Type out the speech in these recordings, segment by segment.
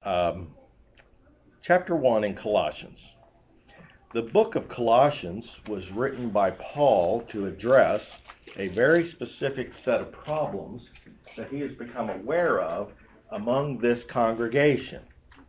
um, chapter 1 in Colossians. The book of Colossians was written by Paul to address a very specific set of problems that he has become aware of among this congregation.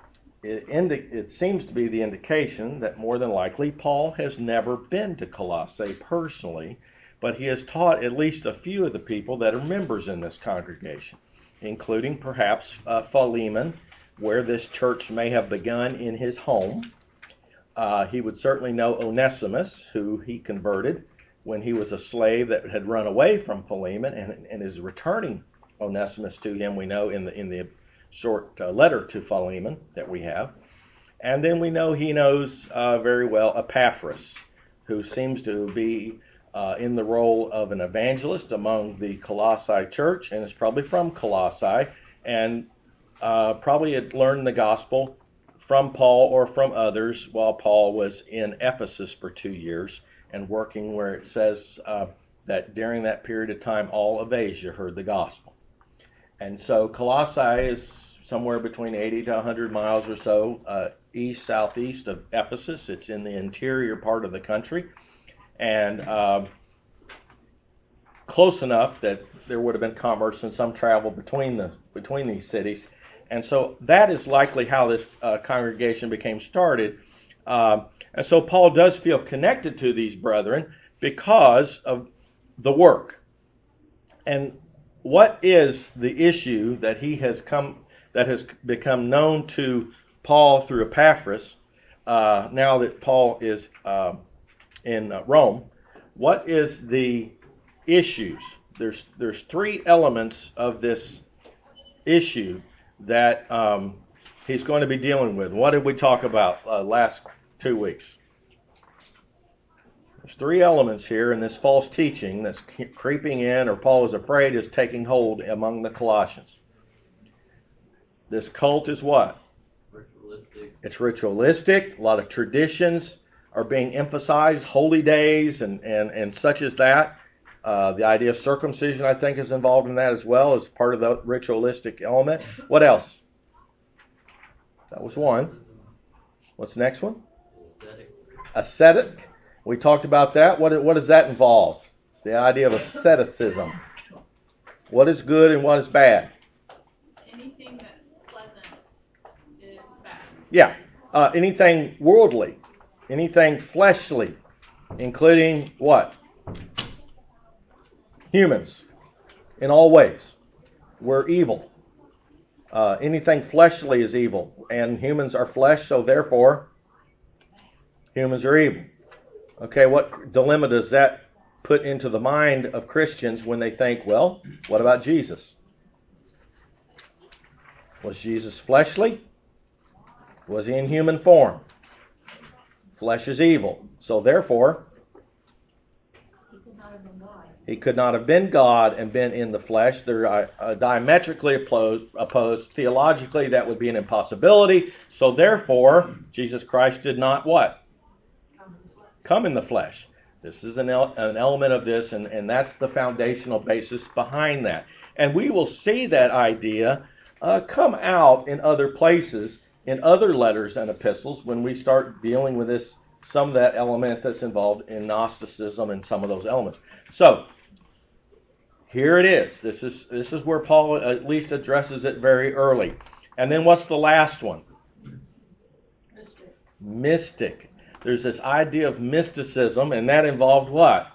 It seems to be the indication that more than likely Paul has never been to Colossae personally, but he has taught at least a few of the people that are members in this congregation, including perhaps Philemon, where this church may have begun in his home. He would certainly know Onesimus, who he converted when he was a slave that had run away from Philemon, and is returning Onesimus to him, we know, in the short letter to Philemon that we have. And then we know he knows very well Epaphras, who seems to be in the role of an evangelist among the Colossae church, and is probably from Colossae, and probably had learned the gospel from Paul or from others while Paul was in Ephesus for 2 years and working where it says that during that period of time all of Asia heard the gospel. And so Colossae is somewhere between 80 to 100 miles or so southeast of Ephesus. It's in the interior part of the country, and close enough that there would have been commerce and some travel between these cities. And so that is likely how this congregation became started. And so Paul does feel connected to these brethren because of the work. And what is the issue that has become known to Paul through Epaphras now that Paul is in Rome? What is the issues? There's 3 elements of this issue that he's going to be dealing with. What did we talk about last 2 weeks? There's 3 elements here in this false teaching that's creeping in, or Paul is afraid is taking hold among the Colossians. This cult is what? Ritualistic. It's ritualistic. A lot of traditions are being emphasized, holy days and such as that. The idea of circumcision, I think, is involved in that as well as part of the ritualistic element. What else? That was one. What's the next one? Ascetic. We talked about that. What does that involve? The idea of asceticism. What is good and what is bad? Anything that's pleasant is bad. Yeah. Anything worldly. Anything fleshly. Including what? Humans. In all ways. We're evil. Anything fleshly is evil. And humans are flesh, so therefore humans are evil. Okay, what dilemma does that put into the mind of Christians when they think, well, what about Jesus? Was Jesus fleshly? Was he in human form? Flesh is evil. So therefore, he could not have been God and been in the flesh. They're diametrically opposed. Theologically, that would be an impossibility. So therefore, Jesus Christ did not what? Come in the flesh. This is an element of this, and that's the foundational basis behind that. And we will see that idea come out in other places, in other letters and epistles, when we start dealing with this, some of that element that's involved in Gnosticism and some of those elements. So, here it is. This is where Paul at least addresses it very early. And then what's the last one? Mystic. There's this idea of mysticism, and that involved what?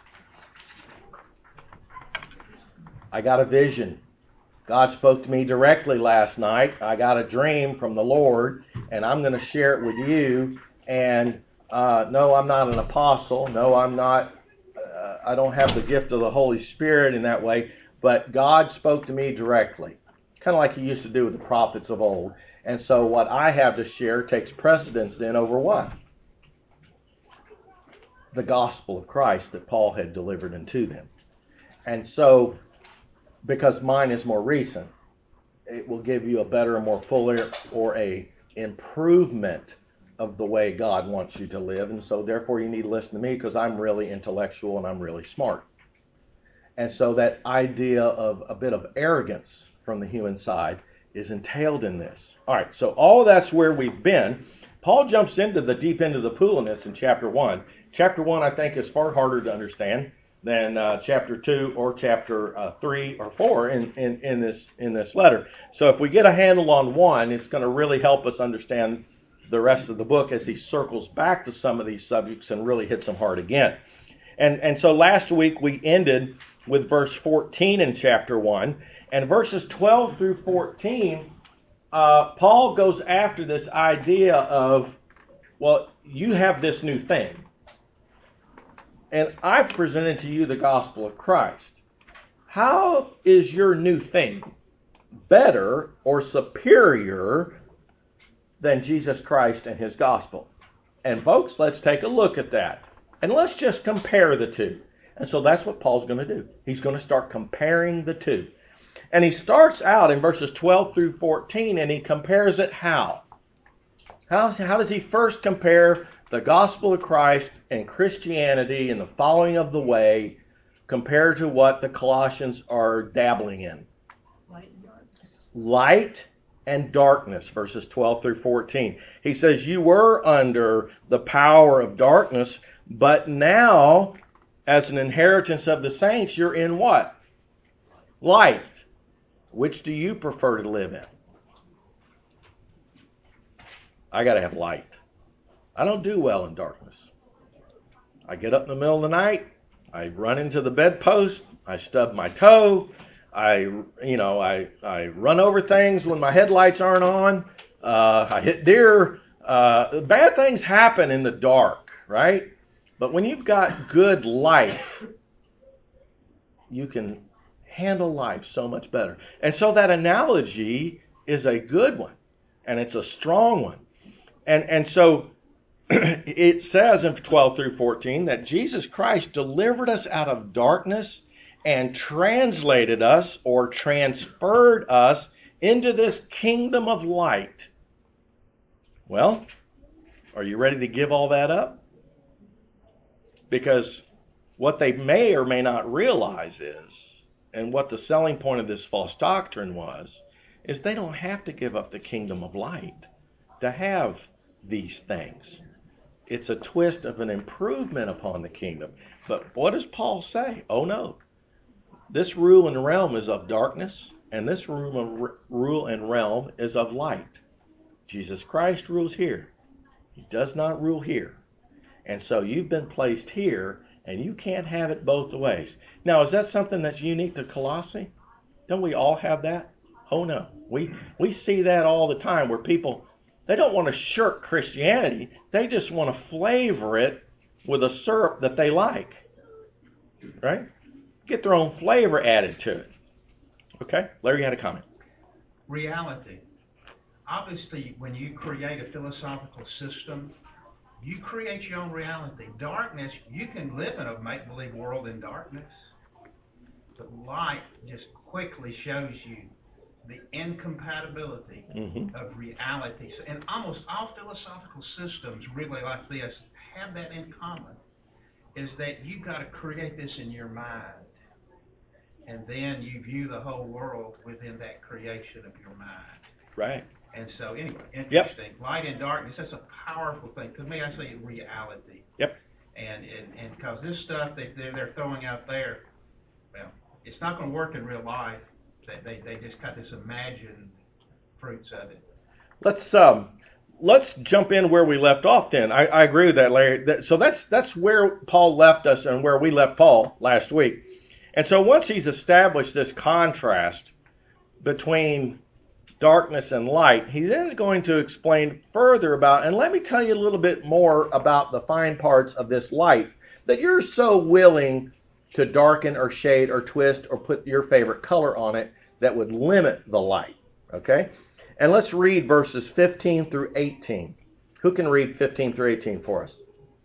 I got a vision. God spoke to me directly last night. I got a dream from the Lord, and I'm going to share it with you. And no, I'm not an apostle. No, I'm not. I don't have the gift of the Holy Spirit in that way. But God spoke to me directly, kind of like He used to do with the prophets of old. And so what I have to share takes precedence then over what? The gospel of Christ that Paul had delivered unto them. And so, because mine is more recent, it will give you a better and more fuller or a improvement of the way God wants you to live. And so therefore you need to listen to me because I'm really intellectual and I'm really smart. And so that idea of a bit of arrogance from the human side is entailed in this. All right, so all that's where we've been. Paul jumps into the deep end of the pool in this in chapter 1. Chapter 1, I think, is far harder to understand than chapter 2 or chapter 3 or 4 in this letter. So if we get a handle on 1, it's going to really help us understand the rest of the book as he circles back to some of these subjects and really hits them hard again. And so last week we ended with verse 14 in chapter 1. And verses 12 through 14, Paul goes after this idea of, well, you have this new thing. And I've presented to you the gospel of Christ. How is your new thing better or superior than Jesus Christ and his gospel? And folks, let's take a look at that. And let's just compare the two. And so that's what Paul's going to do. He's going to start comparing the two. And he starts out in verses 12 through 14, and he compares it how? How does he first compare the gospel of Christ and Christianity and the following of the way compared to what the Colossians are dabbling in? Light and darkness. Light and darkness, verses 12 through 14. He says, you were under the power of darkness, but now, as an inheritance of the saints, you're in what? Light. Which do you prefer to live in? I got to have light. I don't do well in darkness. I get up in the middle of the night. I run into the bedpost. I stub my toe. I run over things when my headlights aren't on. I hit deer. Bad things happen in the dark, right? But when you've got good light, you can handle life so much better. And so that analogy is a good one, and it's a strong one. And so it says in 12 through 14 that Jesus Christ delivered us out of darkness and translated us or transferred us into this kingdom of light. Well, are you ready to give all that up? Because what they may or may not realize is, and what the selling point of this false doctrine was, is they don't have to give up the kingdom of light to have these things. It's a twist of an improvement upon the kingdom. But what does Paul say? Oh no. This rule and realm is of darkness, and this rule and realm is of light. Jesus Christ rules here. He does not rule here. And so you've been placed here, and you can't have it both ways. Now, is that something that's unique to Colossae? Don't we all have that? Oh no. We see that all the time where people, they don't want to shirk Christianity. They just want to flavor it with a syrup that they like. Right? Get their own flavor added to it. Okay? Larry had a comment. Reality. Obviously, when you create a philosophical system, you create your own reality. Darkness, you can live in a make-believe world in darkness. But light just quickly shows you the incompatibility of reality. So, and almost all philosophical systems really like this have that in common, is that you've got to create this in your mind. And then you view the whole world within that creation of your mind. Right. And so, anyway, interesting. Yep. Light and darkness, that's a powerful thing. To me, I say reality. Yep. And because this stuff they're throwing out there, well, it's not going to work in real life. They just got this imagined fruits of it. Let's jump in where we left off then. I agree with that, Larry. So that's where Paul left us and where we left Paul last week. And so once he's established this contrast between darkness and light, he then is going to explain further about, and let me tell you a little bit more about the fine parts of this light that you're so willing to darken or shade or twist or put your favorite color on it that would limit the light. Okay? And let's read verses 15 through 18. Who can read 15 through 18 for us?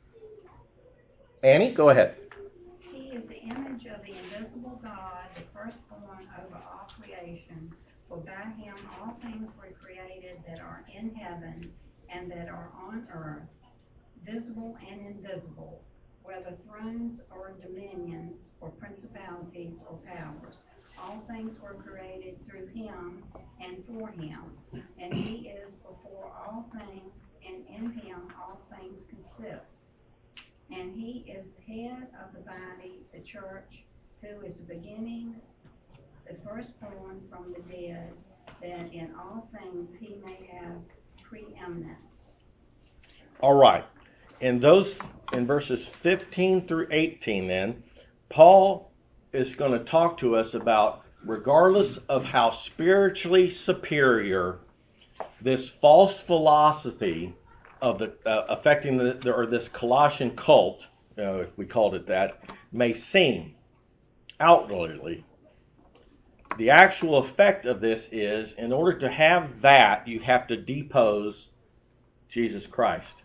Annie, go ahead. He is the image of the invisible God, the firstborn over all creation. For by him all things were created that are in heaven and that are on earth, visible and invisible, whether thrones or dominions or principalities or powers. All things were created through him and for him, and he is before all things, and in him all things consist. And he is the head of the body, the church, who is the beginning, the firstborn from the dead, that in all things he may have preeminence. All right. In verses 15 through 18 then, Paul is going to talk to us about, regardless of how spiritually superior this false philosophy of the affecting this Colossian cult, if we called it that, may seem outwardly, the actual effect of this is, in order to have that, you have to depose Jesus Christ.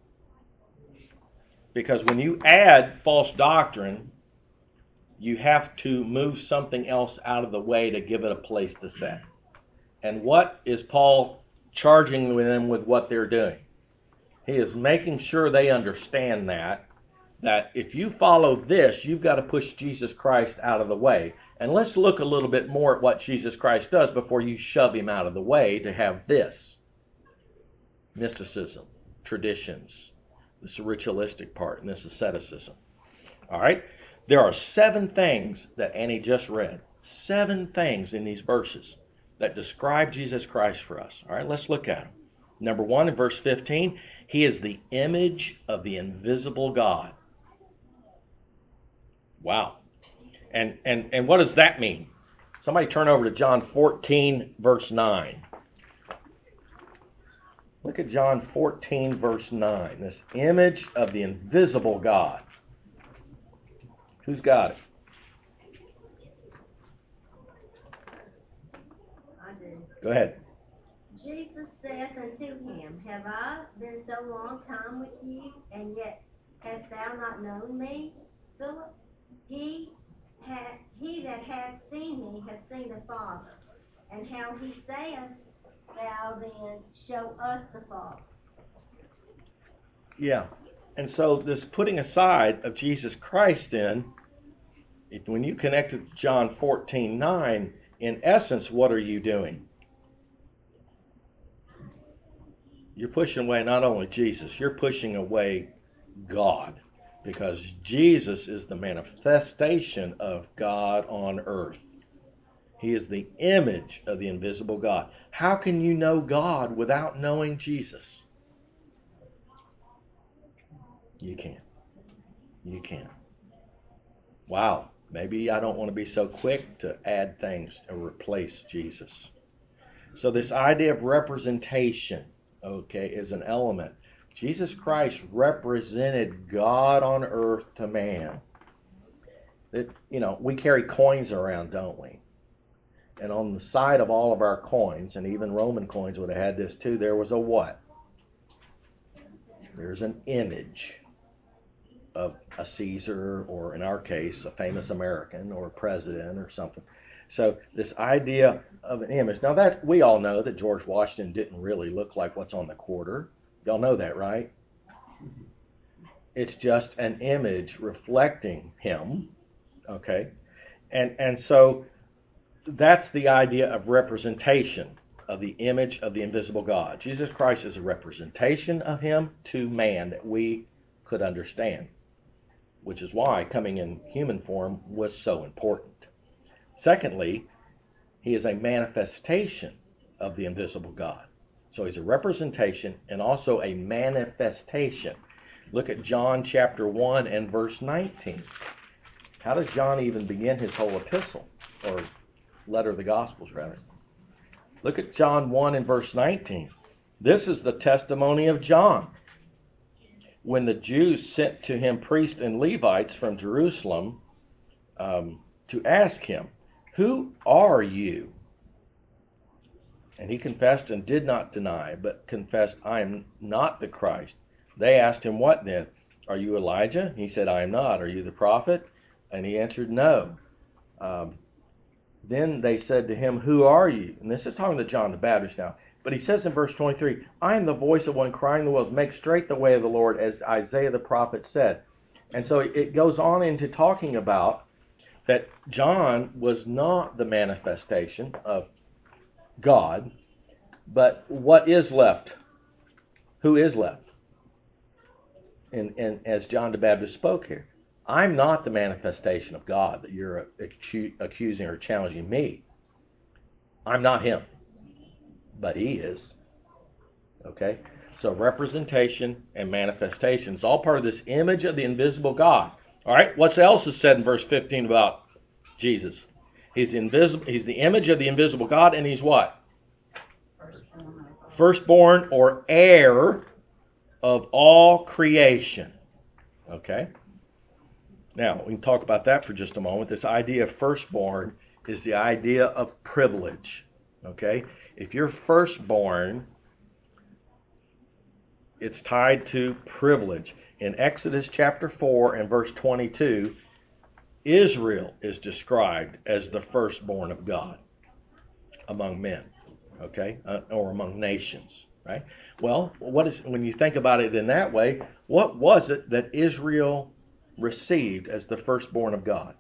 Because when you add false doctrine, you have to move something else out of the way to give it a place to sit. And what is Paul charging them with what they're doing? He is making sure they understand that if you follow this, you've got to push Jesus Christ out of the way. And let's look a little bit more at what Jesus Christ does before you shove him out of the way to have this mysticism, traditions, this ritualistic part, and this asceticism. All right? There are 7 things that Annie just read. 7 things in these verses that describe Jesus Christ for us. All right, let's look at them. Number 1, in verse 15, he is the image of the invisible God. Wow. And what does that mean? Somebody turn over to John 14, verse 9. Look at John 14, verse 9. This image of the invisible God. Who's got it? I do. Go ahead. Jesus saith unto him, Have I been so long time with you, and yet hast thou not known me, Philip? He that hath seen me hath seen the Father. And how he saith, Thou then show us the Father. Yeah. And so this putting aside of Jesus Christ then, when you connect it to John 14:9, in essence, what are you doing? You're pushing away not only Jesus, you're pushing away God. Because Jesus is the manifestation of God on earth. He is the image of the invisible God. How can you know God without knowing Jesus? You can't. You can't. Wow. Maybe I don't want to be so quick to add things to replace Jesus. So this idea of representation, okay, is an element. Jesus Christ represented God on earth to man. That, we carry coins around, don't we? And on the side of all of our coins, and even Roman coins would have had this too, there was a what? There's an image of a Caesar, or in our case, a famous American or a president or something. So this idea of an image. Now that we all know that George Washington didn't really look like what's on the quarter. Y'all know that, right? It's just an image reflecting him. Okay? And so that's the idea of representation of the image of the invisible God. Jesus Christ is a representation of him to man that we could understand, which is why coming in human form was so important. Secondly, he is a manifestation of the invisible God. So he's a representation and also a manifestation. Look at John chapter 1 and verse 19. How does John even begin his whole epistle, or letter of the Gospels, rather? Look at John 1 and verse 19. This is the testimony of John. When the Jews sent to him priests and Levites from Jerusalem to ask him, Who are you? And he confessed and did not deny, but confessed, I am not the Christ. They asked him, What then? Are you Elijah? He said, I am not. Are you the prophet? And he answered, No. Then they said to him, Who are you? And this is talking to John the Baptist now. But he says in verse 23, I am the voice of one crying in the wilderness, make straight the way of the Lord, as Isaiah the prophet said. And so it goes on into talking about that John was not the manifestation of God, but what is left? Who is left? And as John the Baptist spoke here, I'm not the manifestation of God that you're accusing or challenging me. I'm not him, but he is. Okay? So representation and manifestation is all part of this image of the invisible God. All right? What else is said in verse 15 about Jesus? He's invisible. He's the image of the invisible God, and he's what? Firstborn or heir of all creation. Okay? Now, we can talk about that for just a moment. This idea of firstborn is the idea of privilege. Okay? If you're firstborn, it's tied to privilege. In Exodus chapter 4 and verse 22, Israel is described as the firstborn of God among men, okay, or among nations, right? Well, when you think about it in that way, what was it that Israel received as the firstborn of God?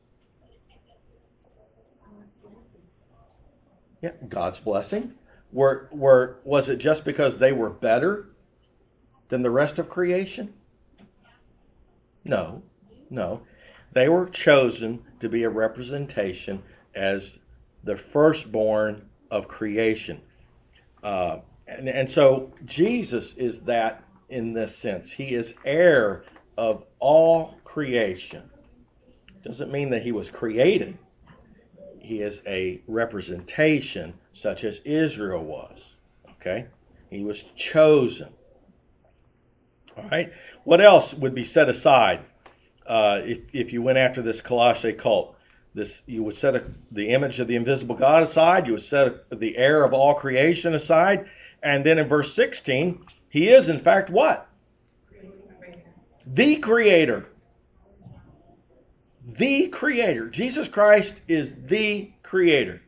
Yeah, God's blessing. Was it just because they were better than the rest of creation? No. They were chosen to be a representation as the firstborn of creation. And so Jesus is that in this sense. He is heir of all creation. Doesn't mean that he was created. He is a representation such as Israel was. Okay? He was chosen. All right? What else would be set aside if you went after this Colossae cult? You would set the image of the invisible God aside. You would set the heir of all creation aside. And then in verse 16, he is in fact what? The Creator. The Creator. Jesus Christ is the Creator.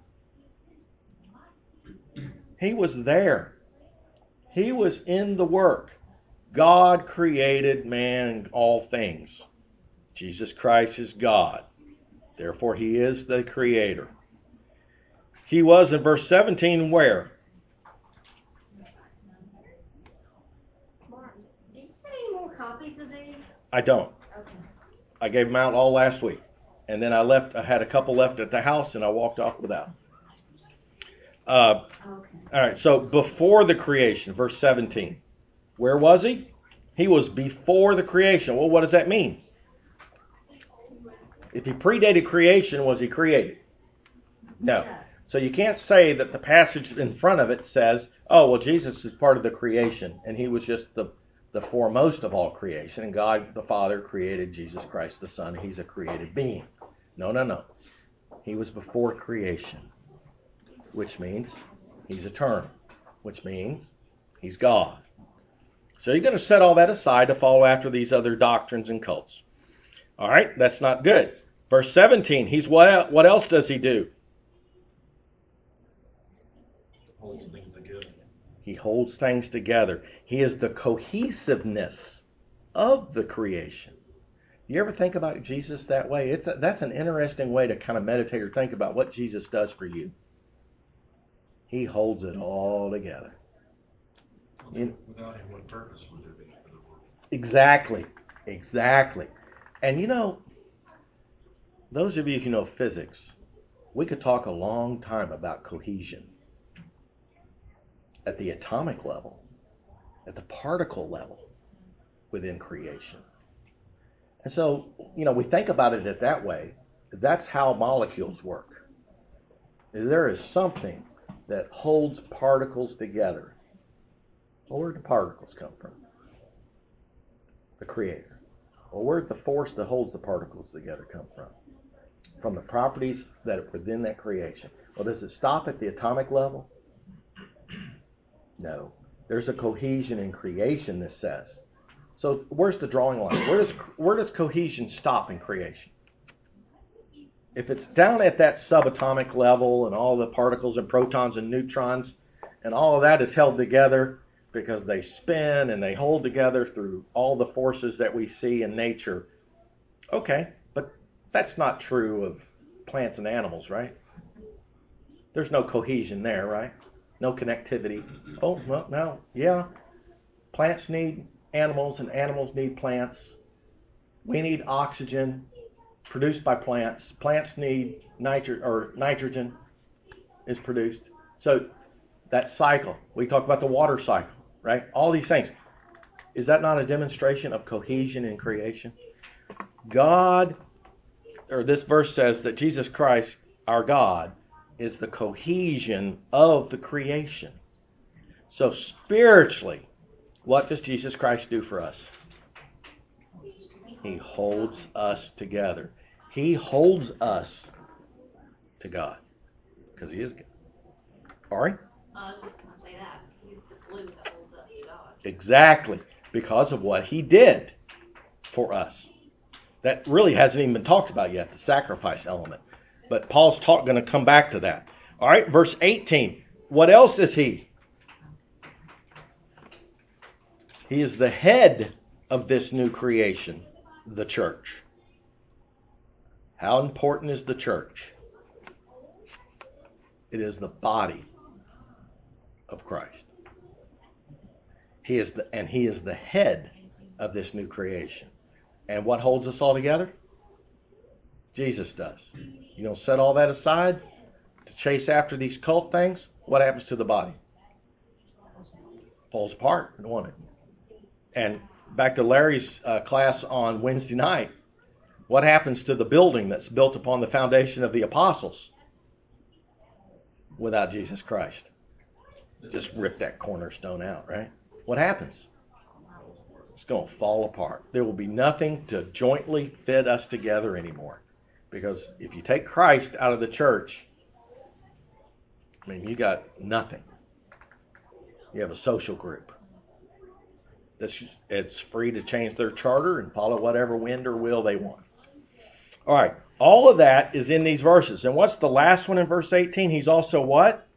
He was there. He was in the work. God created man and all things. Jesus Christ is God. Therefore, he is the Creator. He was in verse 17 where? Martin, do you have any more copies of these? I don't. Okay. I gave them out all last week. And then I had a couple left at the house and I walked off without. Okay. All right, so before the creation, verse 17. Where was he? He was before the creation. Well, what does that mean? If he predated creation, was he created? No. So you can't say that the passage in front of it says, oh, well, Jesus is part of the creation, and he was just the foremost of all creation, and God the Father created Jesus Christ the Son. He's a created being. No. He was before creation, which means he's eternal, which means he's God. So you're going to set all that aside to follow after these other doctrines and cults. All right, that's not good. Verse 17, he's what else does he do? Holds things together. He holds things together. He is the cohesiveness of the creation. You ever think about Jesus that way? That's an interesting way to kind of meditate or think about what Jesus does for you. He holds it all together. Without him, what purpose would there be for the world? Exactly. And those of you who know physics, we could talk a long time about cohesion. At the atomic level, at the particle level within creation. And so, we think about it that way. That's how molecules work. There is something that holds particles together. Well, where do particles come from? The Creator. Well, where did the force that holds the particles together come from? From the properties that are within that creation. Well, does it stop at the atomic level? No. There's a cohesion in creation, this says. So where's the drawing line? Where does cohesion stop in creation? If it's down at that subatomic level and all the particles and protons and neutrons and all of that is held together because they spin and they hold together through all the forces that we see in nature. Okay, but That's not true of plants and animals, right? There's no cohesion there, right? No connectivity. Oh, well, no. Yeah. Plants need animals and animals need plants. We need oxygen produced by plants. Plants need nitrogen is produced. So that cycle. We talk about the water cycle, right? All these things. Is that not a demonstration of cohesion in creation? God, or this verse says that Jesus Christ, our God, is the cohesion of the creation. So spiritually, what does Jesus Christ do for us? He holds us together. He holds us to God because He is God. Ari? I was just going to say that. He's the glue that holds us to God. Exactly. Because of what He did for us. That really hasn't even been talked about yet, the sacrifice element. But Paul's going to come back to that. All right, verse 18. What else is He? He is the head of this new creation, the church. How important is the church? It is the body of Christ. He is the head of this new creation. And what holds us all together? Jesus does. You gonna set all that aside to chase after these cult things? What happens to the body? Falls apart, don't it? And back to Larry's class on Wednesday night. What happens to the building that's built upon the foundation of the apostles without Jesus Christ? Just rip that cornerstone out, right? What happens? It's going to fall apart. There will be nothing to jointly fit us together anymore. Because if you take Christ out of the church, I mean, you got nothing. You have a social group. It's free to change their charter and follow whatever wind or will they want. All right. All of that is in these verses. And what's the last one in verse 18? He's also what?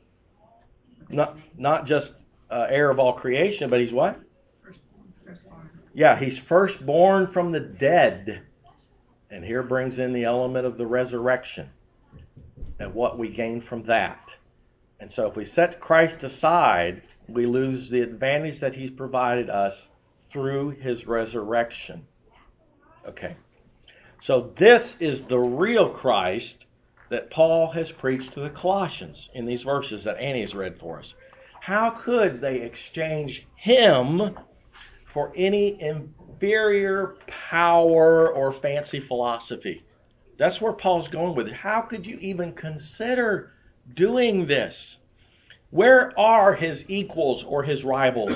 Not just heir of all creation, but he's what? Yeah, he's firstborn from the dead. And here brings in the element of the resurrection and what we gain from that. And so if we set Christ aside, we lose the advantage that He's provided us through His resurrection. Okay. So this is the real Christ that Paul has preached to the Colossians in these verses that Annie has read for us. How could they exchange Him for any inferior power or fancy philosophy? That's where Paul's going with it. How could you even consider doing this? Where are His equals or His rivals?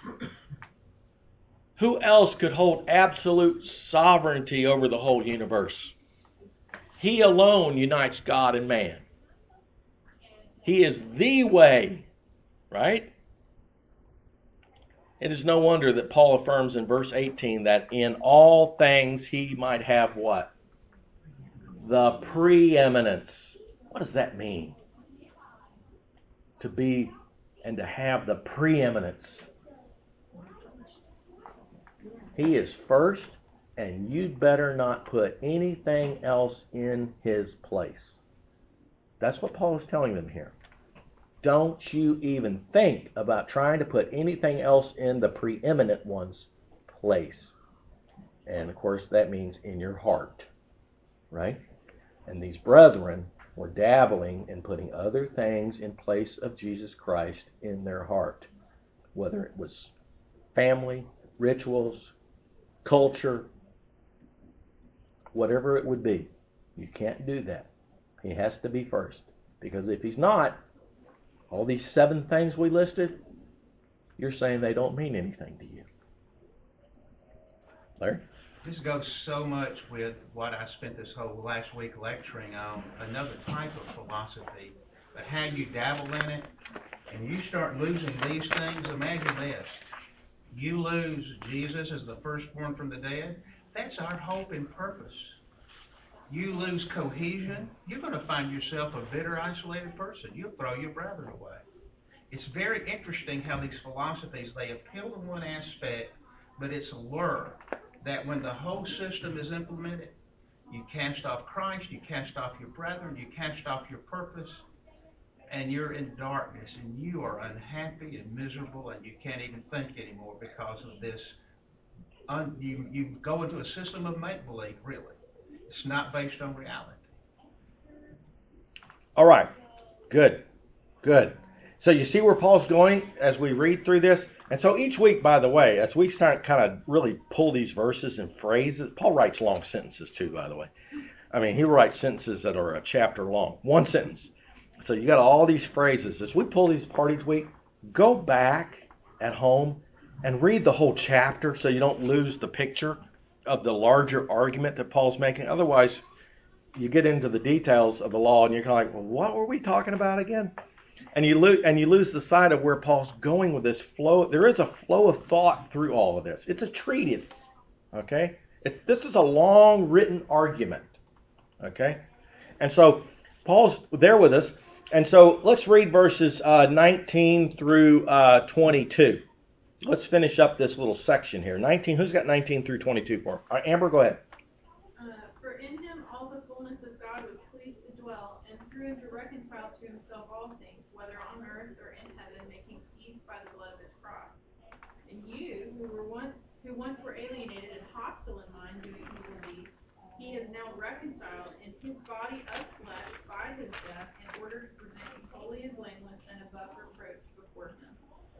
Who else could hold absolute sovereignty over the whole universe? He alone unites God and man. He is the way, right? It is no wonder that Paul affirms in verse 18 that in all things He might have what? The preeminence. What does that mean? To be and to have the preeminence. He is first, and you'd better not put anything else in His place. That's what Paul is telling them here. Don't you even think about trying to put anything else in the preeminent one's place. And of course that means in your heart, right? And these brethren were dabbling in putting other things in place of Jesus Christ in their heart. Whether it was family, rituals, culture, whatever it would be. You can't do that. He has to be first. Because if He's not, all these 7 things we listed, you're saying they don't mean anything to you. Larry? This goes so much with what I spent this whole last week lecturing on, another type of philosophy. But how you dabble in it, and you start losing these things, imagine this. You lose Jesus as the firstborn from the dead. That's our hope and purpose. You lose cohesion, you're going to find yourself a bitter, isolated person. You'll throw your brethren away. It's very interesting how these philosophies, they appeal to one aspect, but it's a lure that when the whole system is implemented, You cast off Christ, you cast off your brethren, you cast off your purpose, and you're in darkness, and you are unhappy and miserable, and you can't even think anymore because of this. You go into a system of make-believe, really. It's not based on reality. All right. Good. Good. So you see where Paul's going as we read through this? And so each week, by the way, as we start kind of really pull these verses and phrases, Paul writes long sentences too, by the way. I mean, he writes sentences that are a chapter long. One sentence. So you got all these phrases. As we pull these apart each week, go back at home and read the whole chapter so you don't lose the picture of the larger argument that Paul's making. Otherwise, you get into the details of the law and you're kind of like, well, what were we talking about again? And you lose the sight of where Paul's going with this flow. There is a flow of thought through all of this. It's a treatise, okay? This is a long written argument, okay? And so Paul's there with us. And so let's read verses 19 through 22. Let's finish up this little section here. 19. Who's got 19 through 22 for him? All right, Amber, go ahead. For in him all the fullness of God was pleased to dwell, and through him to reconcile to himself all things, whether on earth or in heaven, making peace by the blood of his cross. And you, who once were alienated and hostile in mind, doing evil deeds, he is now reconciled in his body of flesh by his death, in order to present you holy and blameless and above reproach before him.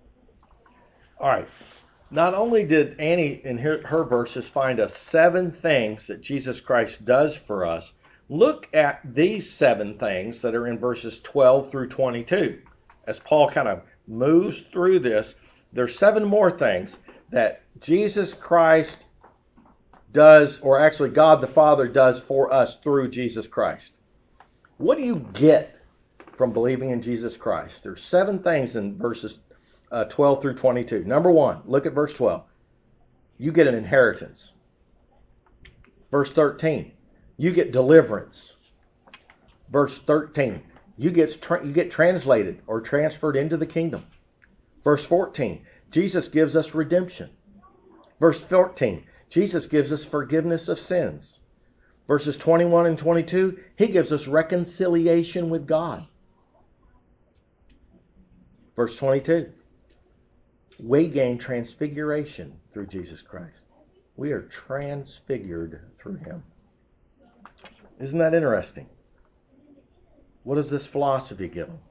All right. Not only did Annie in her verses find us 7 things that Jesus Christ does for us, look at these 7 things that are in verses 12 through 22. As Paul kind of moves through this, there's 7 more things that Jesus Christ does, or actually God the Father does for us through Jesus Christ. What do you get from believing in Jesus Christ? There's 7 things in verses 12 through 22. Number 1, look at verse 12. You get an inheritance. Verse 13, you get deliverance. Verse 13, you get translated or transferred into the kingdom. Verse 14, Jesus gives us redemption. Verse 14, Jesus gives us forgiveness of sins. Verses 21 and 22, he gives us reconciliation with God. Verse 22, we gain transfiguration through Jesus Christ. We are transfigured through him. Isn't that interesting? What does this philosophy give them?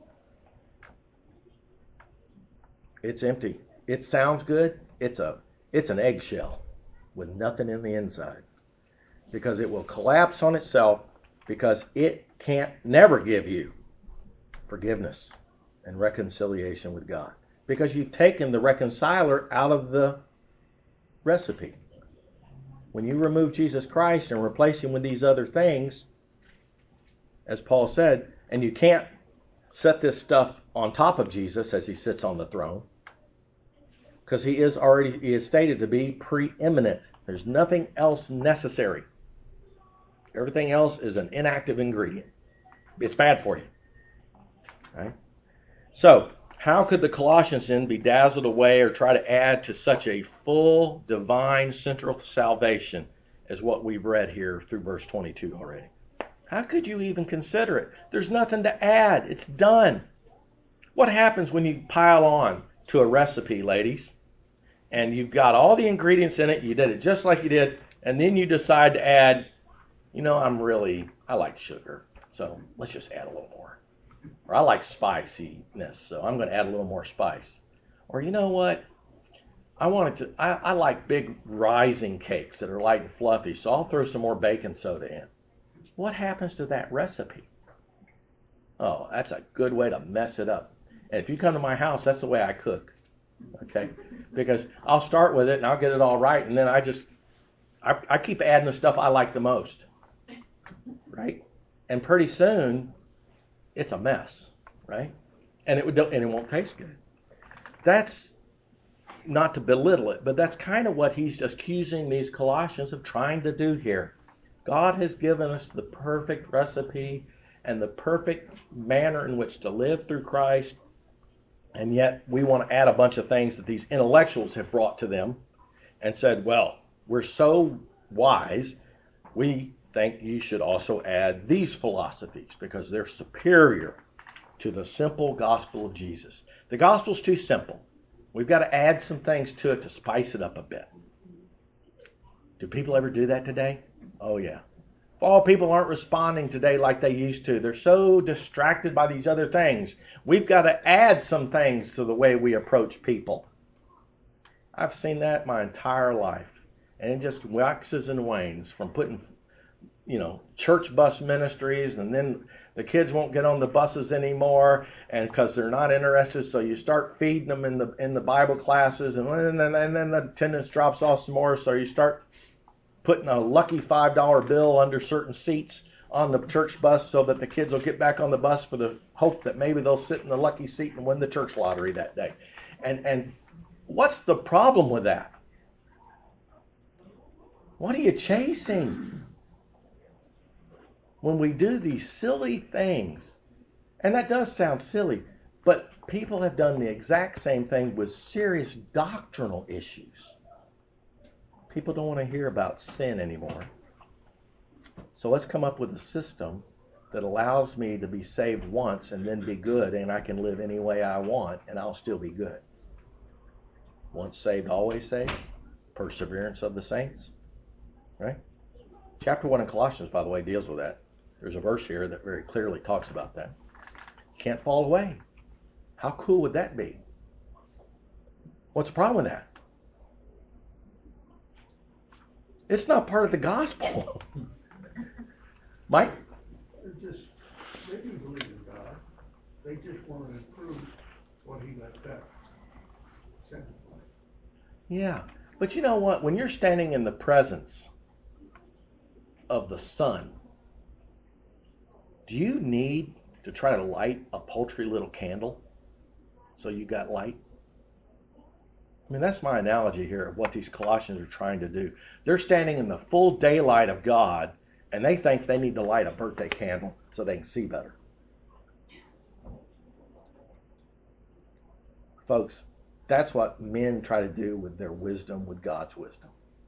It's empty. It sounds good. It's an eggshell with nothing in the inside. Because it will collapse on itself, because it can't never give you forgiveness and reconciliation with God. Because you've taken the reconciler out of the recipe. When you remove Jesus Christ and replace him with these other things, as Paul said, and you can't set this stuff on top of Jesus as he sits on the throne, because he is stated to be preeminent. There's nothing else necessary. Everything else is an inactive ingredient. It's bad for you. Right? So, how could the Colossians then be dazzled away or try to add to such a full divine central salvation as what we've read here through verse 22 already? How could you even consider it? There's nothing to add. It's done. What happens when you pile on to a recipe, ladies, and you've got all the ingredients in it, you did it just like you did, and then you decide to add, I like sugar, so let's just add a little more. Or I like spiciness, so I'm going to add a little more spice. Or you know what? I like big rising cakes that are light and fluffy, so I'll throw some more baking soda in. What happens to that recipe? Oh, that's a good way to mess it up. And if you come to my house, that's the way I cook. Okay? Because I'll start with it and I'll get it all right, and then I keep adding the stuff I like the most. Right? And pretty soon, it's a mess, right? And it won't taste good. That's not to belittle it, but that's kind of what he's accusing these Colossians of trying to do here. God has given us the perfect recipe and the perfect manner in which to live through Christ, and yet we want to add a bunch of things that these intellectuals have brought to them and said, well, we're so wise, we think you should also add these philosophies because they're superior to the simple gospel of Jesus. The gospel's too simple. We've got to add some things to it to spice it up a bit. Do people ever do that today? Oh, yeah. Oh, people aren't responding today like they used to. They're so distracted by these other things. We've got to add some things to the way we approach people. I've seen that my entire life. And it just waxes and wanes from putting, church bus ministries, and then the kids won't get on the buses anymore, and because they're not interested, so you start feeding them in the Bible classes, and then the attendance drops off some more, so you start putting a lucky $5 bill under certain seats on the church bus so that the kids will get back on the bus for the hope that maybe they'll sit in the lucky seat and win the church lottery that day. And what's the problem with that? What are you chasing? When we do these silly things, and that does sound silly, but people have done the exact same thing with serious doctrinal issues. People don't want to hear about sin anymore. So let's come up with a system that allows me to be saved once and then be good, and I can live any way I want, and I'll still be good. Once saved, always saved. Perseverance of the saints. Right? Chapter 1 in Colossians, by the way, deals with that. There's a verse here that very clearly talks about that. Can't fall away. How cool would that be? What's the problem with that? It's not part of the gospel. Mike? They do believe in God. They just want to improve what he left out. Yeah. But you know what? When you're standing in the presence of the sun, do you need to try to light a paltry little candle so you got light? I mean, that's my analogy here of what these Colossians are trying to do. They're standing in the full daylight of God, and they think they need to light a birthday candle so they can see better. Folks, that's what men try to do with their wisdom, with God's wisdom.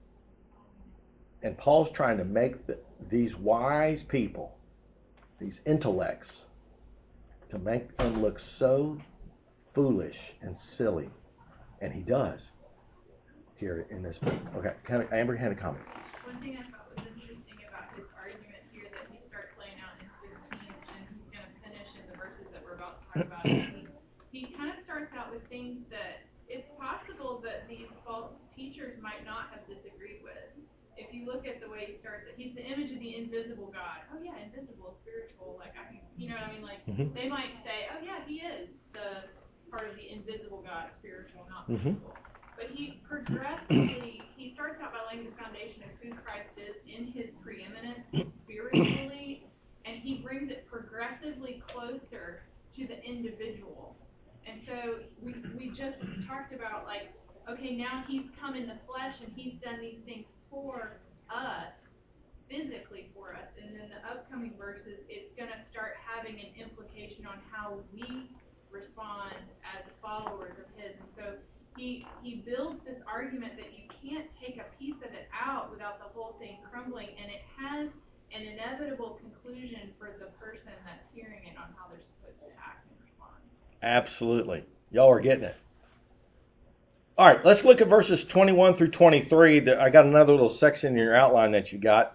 And Paul's trying to make these wise people, these intellects, to make them look so foolish and silly. And he does here in this book. Okay, Amber, had a comment. One thing I thought was interesting about his argument here that he starts laying out in 15, and he's going to finish in the verses that we're about to talk about. He kind of starts out with things that it's possible that these false teachers might not have disagreed with. If you look at the way he starts it, he's the image of the invisible God. Oh yeah, invisible, spiritual, like you know what I mean? Like they might say, oh yeah, he is the part of the invisible God, spiritual, not visible. But he progressively, he starts out by laying the foundation of who Christ is in his preeminence spiritually, and he brings it progressively closer to the individual. And so we just talked about like, okay, now he's come in the flesh and he's done these things for us, physically for us. And then the upcoming verses, it's going to start having an implication on how we respond as followers of his. And so he builds this argument that you can't take a piece of it out without the whole thing crumbling, and it has an inevitable conclusion for the person that's hearing it on how they're supposed to act and respond. Absolutely. Y'all are getting it. All right, let's look at verses 21 through 23. I got another little section in your outline that you got.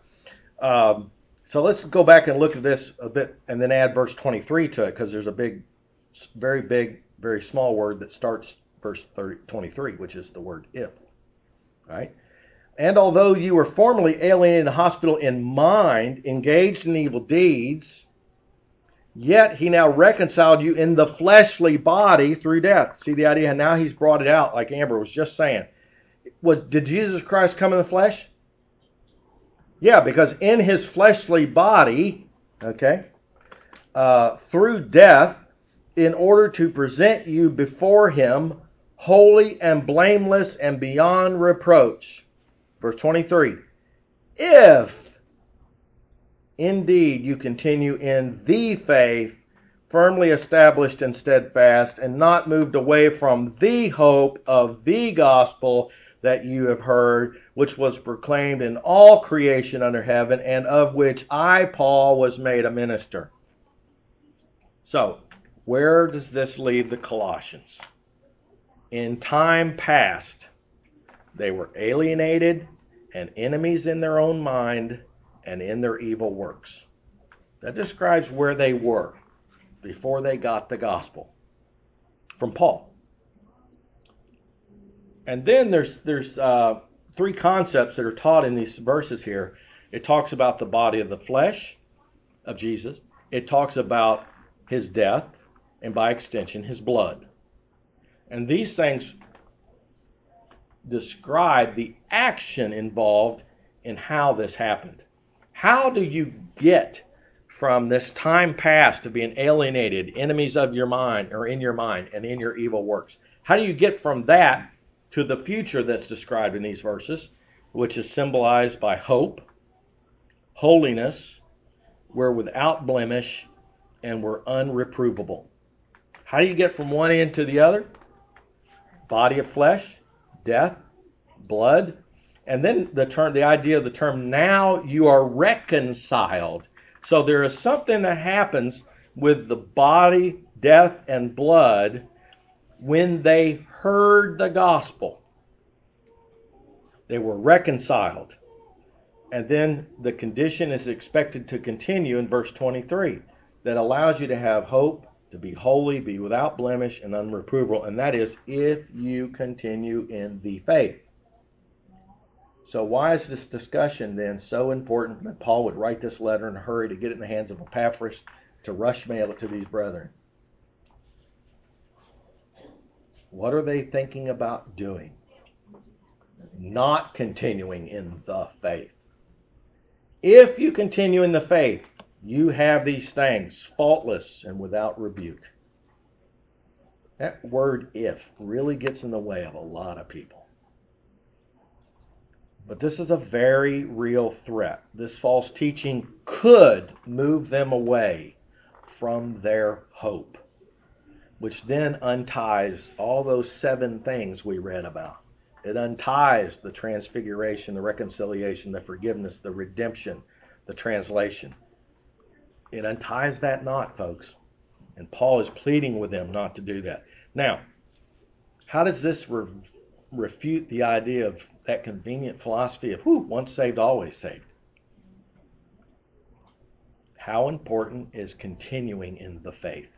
So let's go back and look at this a bit and then add verse 23 to it, because there's a very big, very small word that starts verse 23, which is the word if. Right? And although you were formerly alienated in the hospital in mind, engaged in evil deeds, yet he now reconciled you in the fleshly body through death. See the idea? Now he's brought it out, like Amber was just saying. Did Jesus Christ come in the flesh? Yeah, because in his fleshly body, through death, in order to present you before him holy and blameless and beyond reproach. Verse 23. If indeed you continue in the faith, firmly established and steadfast, and not moved away from the hope of the gospel, that you have heard, which was proclaimed in all creation under heaven, and of which I, Paul, was made a minister. So, where does this leave the Colossians? In time past, they were alienated and enemies in their own mind and in their evil works. That describes where they were before they got the gospel from Paul. And then there's three concepts that are taught in these verses here. It talks about the body of the flesh of Jesus. It talks about his death, and by extension, his blood. And these things describe the action involved in how this happened. How do you get from this time past to being alienated, enemies of your mind, or in your mind, and in your evil works? How do you get from that to the future that's described in these verses, which is symbolized by hope, holiness, we're without blemish, and we're unreprovable? How do you get from one end to the other? Body of flesh, death, blood, and then the idea of the term, now you are reconciled. So there is something that happens with the body, death, and blood when they heard the gospel. They were reconciled. And then the condition is expected to continue in verse 23 that allows you to have hope, to be holy, be without blemish, and unreprovable. And that is if you continue in the faith. So why is this discussion then so important that Paul would write this letter in a hurry to get it in the hands of Epaphras to rush mail it to these brethren? What are they thinking about doing? Not continuing in the faith. If you continue in the faith, you have these things, faultless and without rebuke. That word if really gets in the way of a lot of people. But this is a very real threat. This false teaching could move them away from their hope, which then unties all those 7 things we read about. It unties the transfiguration, the reconciliation, the forgiveness, the redemption, the translation. It unties that knot, folks. And Paul is pleading with them not to do that. Now, how does this refute the idea of that convenient philosophy of, once saved, always saved? How important is continuing in the faith?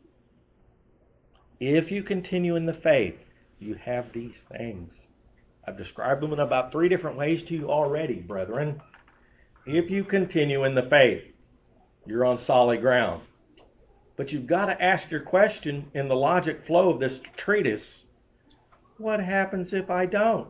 If you continue in the faith, you have these things. I've described them in about 3 different ways to you already, brethren. If you continue in the faith, you're on solid ground. But you've got to ask your question in the logic flow of this treatise, what happens if I don't?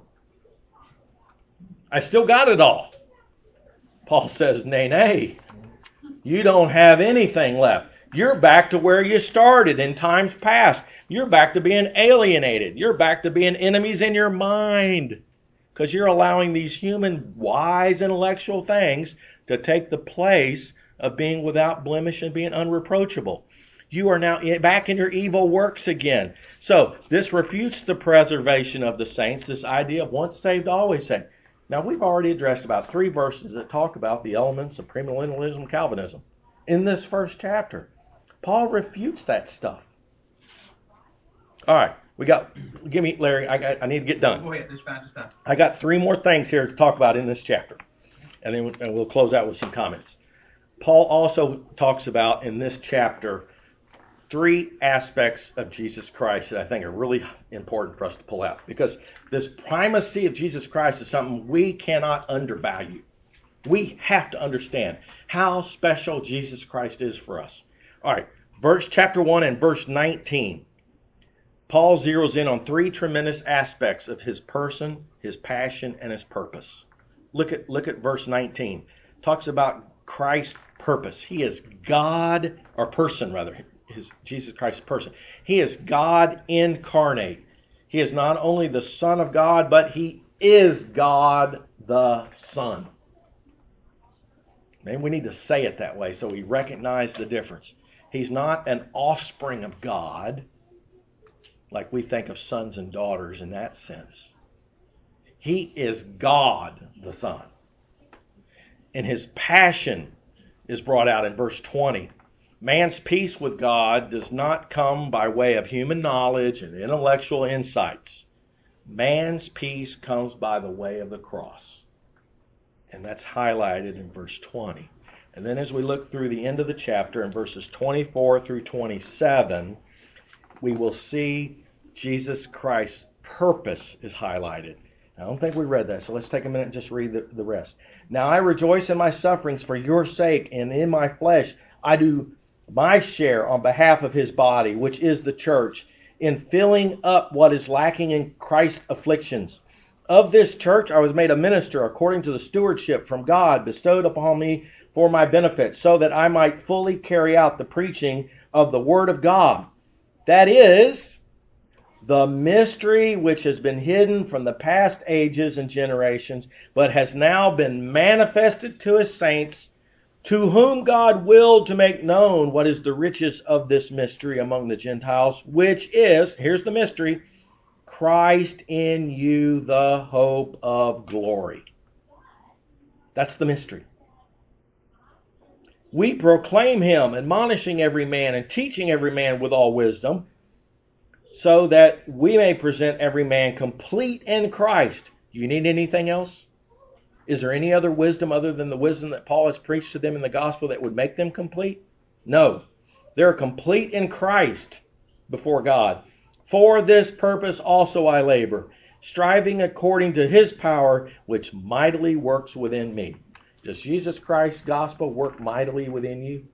I still got it all. Paul says, nay. You don't have anything left. You're back to where you started in times past. You're back to being alienated. You're back to being enemies in your mind. Because you're allowing these human, wise, intellectual things to take the place of being without blemish and being unreproachable. You are now back in your evil works again. So this refutes the preservation of the saints, this idea of once saved, always saved. Now we've already addressed about 3 verses that talk about the elements of premillennialism and Calvinism. In this first chapter, Paul refutes that stuff. All right, give me, Larry, I need to get done. Go ahead, this time. I got 3 more things here to talk about in this chapter. And then we'll close out with some comments. Paul also talks about in this chapter 3 aspects of Jesus Christ that I think are really important for us to pull out. Because this primacy of Jesus Christ is something we cannot undervalue. We have to understand how special Jesus Christ is for us. All right, chapter 1 and verse 19. Paul zeroes in on 3 tremendous aspects of his person, his passion, and his purpose. Look at verse 19. Talks about Christ's purpose. He is God, or person rather, Jesus Christ's person. He is God incarnate. He is not only the Son of God, but he is God the Son. Maybe we need to say it that way so we recognize the difference. He's not an offspring of God, like we think of sons and daughters in that sense. He is God the Son. And his passion is brought out in verse 20. Man's peace with God does not come by way of human knowledge and intellectual insights. Man's peace comes by the way of the cross. And that's highlighted in verse 20. And then as we look through the end of the chapter in verses 24 through 27, we will see Jesus Christ's purpose is highlighted. I don't think we read that, so let's take a minute and just read the rest. Now I rejoice in my sufferings for your sake, and in my flesh I do my share on behalf of his body, which is the church, in filling up what is lacking in Christ's afflictions. Of this church I was made a minister according to the stewardship from God bestowed upon me for my benefit, so that I might fully carry out the preaching of the word of God. That is the mystery which has been hidden from the past ages and generations, but has now been manifested to his saints, to whom God willed to make known what is the riches of this mystery among the Gentiles, which is, here's the mystery, Christ in you, the hope of glory. That's the mystery. We proclaim him, admonishing every man and teaching every man with all wisdom, so that we may present every man complete in Christ. Do you need anything else? Is there any other wisdom other than the wisdom that Paul has preached to them in the gospel that would make them complete? No. They're complete in Christ before God. For this purpose also I labor, striving according to his power, which mightily works within me. Does Jesus Christ's gospel work mightily within you?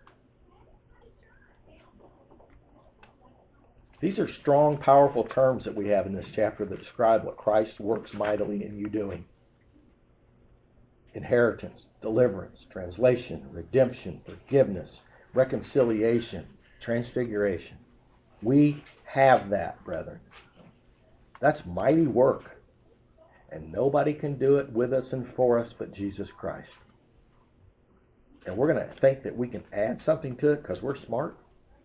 These are strong, powerful terms that we have in this chapter that describe what Christ works mightily in you doing. Inheritance, deliverance, translation, redemption, forgiveness, reconciliation, transfiguration. We have that, brethren. That's mighty work. And nobody can do it with us and for us but Jesus Christ. And we're going to think that we can add something to it because we're smart.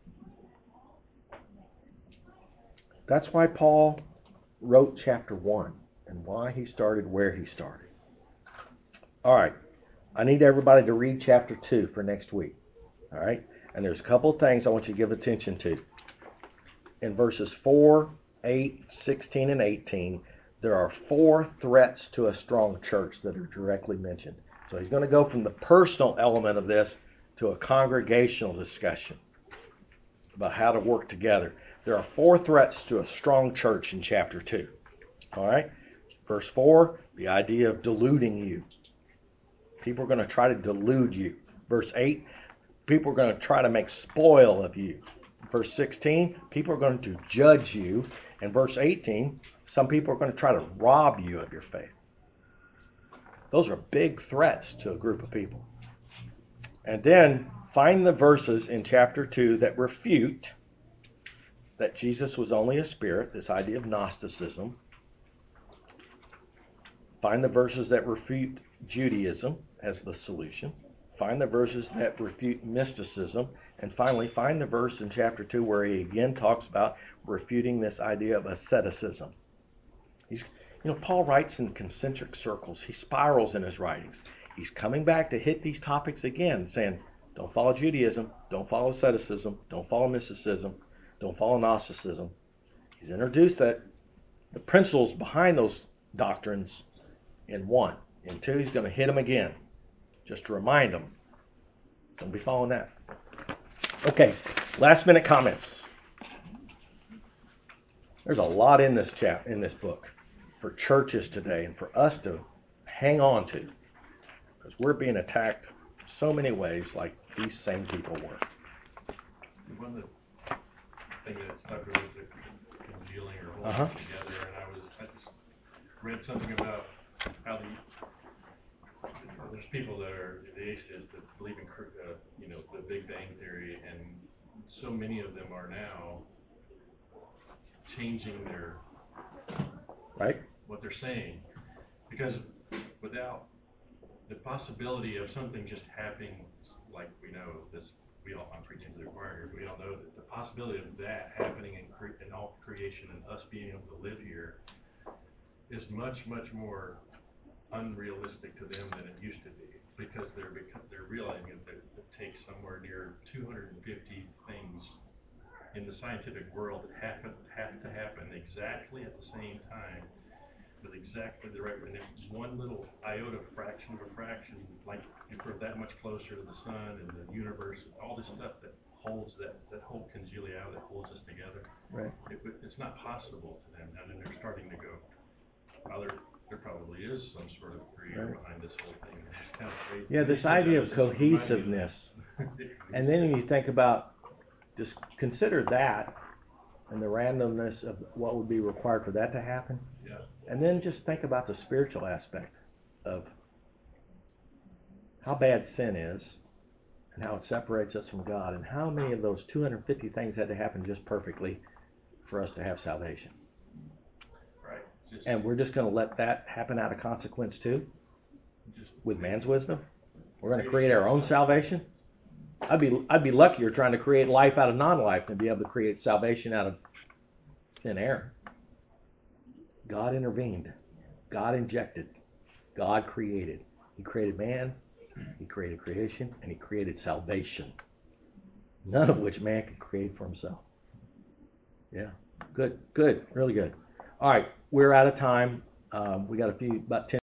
That's why Paul wrote chapter 1 and why he started where he started. All right. I need everybody to read chapter 2 for next week. All right. And there's a couple of things I want you to give attention to. In verses 4, 8, 16, and 18, there are 4 threats to a strong church that are directly mentioned. So he's going to go from the personal element of this to a congregational discussion about how to work together. There are 4 threats to a strong church in chapter 2. All right? Verse 4, the idea of deluding you. People are going to try to delude you. Verse 8, people are going to try to make spoil of you. Verse 16, people are going to judge you. And verse 18, some people are going to try to rob you of your faith. Those are big threats to a group of people. And then find the verses in chapter 2 that refute that Jesus was only a spirit, this idea of Gnosticism. Find the verses that refute Judaism as the solution. Find the verses that refute mysticism. And finally, find the verse in chapter 2 where he again talks about refuting this idea of asceticism. Paul writes in concentric circles. He spirals in his writings. He's coming back to hit these topics again, saying, don't follow Judaism, don't follow asceticism, don't follow mysticism, don't follow Gnosticism. He's introduced the principles behind those doctrines in 1. In 2, he's going to hit them again, just to remind them. Don't be following that. Okay, last minute comments. There's a lot in this book for churches today and for us to hang on to, because we're being attacked so many ways like these same people were. One of the things that stuck with was the congealing or holding together, and I just read something about how there's people that are the atheists that believe in the Big Bang Theory, and so many of them are now changing their what they're saying, because without the possibility of something just happening, like we know this, I'm preaching to the choir here, we all know that the possibility of that happening in all creation and us being able to live here just much, much more unrealistic to them than it used to be, because they're realizing that it takes somewhere near 250 things in the scientific world that have to happen exactly at the same time with exactly the right, and if one little iota fraction of a fraction, like if we're that much closer to the sun and the universe, all this stuff that holds that whole congeality that holds us together, Right. It's not possible to them, and then they're starting to go, well, there probably is some sort of creator behind this whole thing. It's kind of crazy. Yeah, this idea of cohesiveness. And then you think about, just consider that and the randomness of what would be required for that to happen. Yeah. And then just think about the spiritual aspect of how bad sin is and how it separates us from God, and how many of those 250 things had to happen just perfectly for us to have salvation. Right. And we're just going to let that happen out of consequence too? With man's wisdom? We're going to create our own salvation? I'd be luckier trying to create life out of non-life than be able to create salvation out of thin air. God intervened. God injected. God created. He created man. He created creation. And he created salvation. None of which man could create for himself. Yeah. Good. Really good. All right. We're out of time. We got about 10